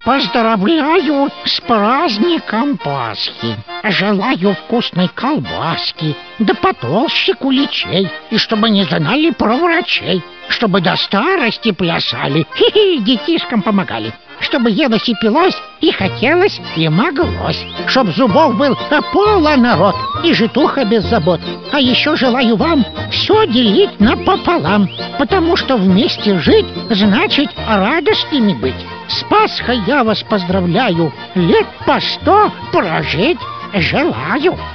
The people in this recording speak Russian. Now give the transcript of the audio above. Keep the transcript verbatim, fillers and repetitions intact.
Поздравляю с праздником Пасхи. Желаю вкусной колбаски, да потолще куличей, и чтобы не знали про врачей, чтобы до старости плясали, хи-хи, детишкам помогали, чтобы елось и пилось, и хотелось, и моглось, чтоб зубов был полон рот, и житуха без забот. А еще желаю вам все делить напополам, потому что вместе жить значит радостными быть. С Пасхой я вас поздравляю, лет по сто прожить желаю.